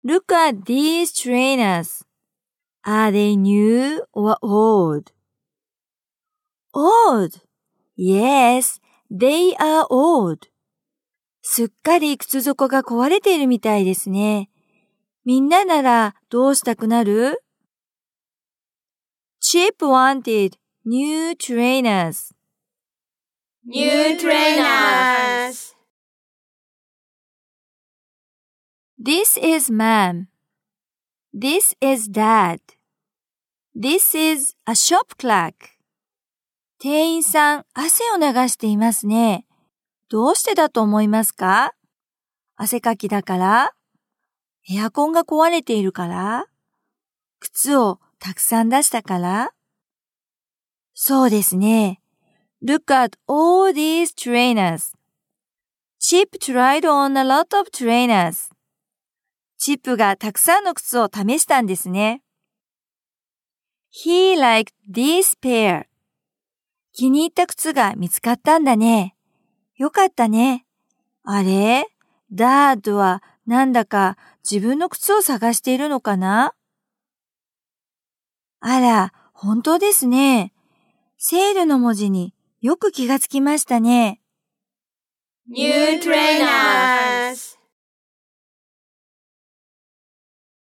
Look at these trainers. Are they new or old? Old. Yes, they are old. すっかり靴底が壊れているみたいですね。みんなならどうしたくなる？ Chip wanted new trainers. New trainers. This is mom. This is dad. This is a shop clerk. 店員さん、汗を流していますね。どうしてだと思いますか？汗かきだから？エアコンが壊れているから？靴をたくさん出したから？そうですね。Look at all these trainers. Chip tried on a lot of trainers. チップがたくさんの靴を試したんですね。He liked this pair. 気に入った靴が見つかったんだね。よかったね。あれ？ダードはなんだか自分の靴を探しているのかな？あら、本当ですね。セールの文字によく気がつきましたね。 New trainers.